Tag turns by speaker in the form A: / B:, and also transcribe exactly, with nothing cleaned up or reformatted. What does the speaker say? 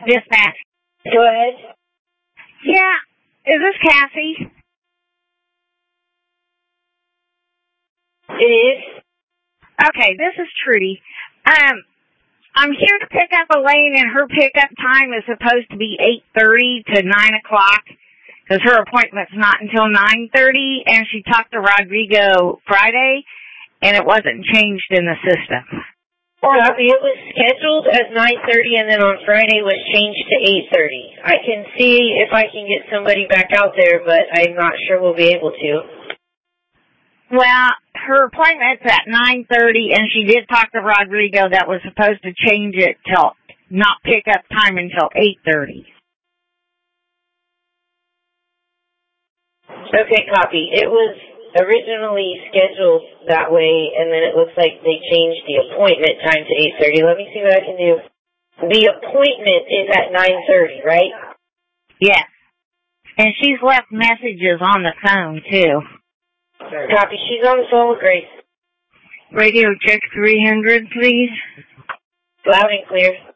A: Dispatch.
B: Go ahead.
A: Yeah, is this Cassie?
B: It is.
A: Okay, this is Trudy. Um, I'm here to pick up Elaine, and her pickup time is supposed to be eight thirty to nine o'clock, because her appointment's not until nine thirty, and she talked to Rodrigo Friday, and it wasn't changed in the system.
B: Copy. It was scheduled as nine thirty, and then on Friday was changed to eight thirty. I can see if I can get somebody back out there, but I'm not sure we'll be able to.
A: Well, her appointment's at nine thirty, and she did talk to Rodrigo that was supposed to change it till not pick up time until eight thirty.
B: Okay, copy. It was originally scheduled that way, and then it looks like they changed the appointment time to eight thirty. Let me see what I can do. The appointment is at nine thirty, right?
A: Yes. And she's left messages on the phone, too.
B: Copy. She's on the phone with Grace.
A: Radio check three hundred, please.
B: Loud and clear.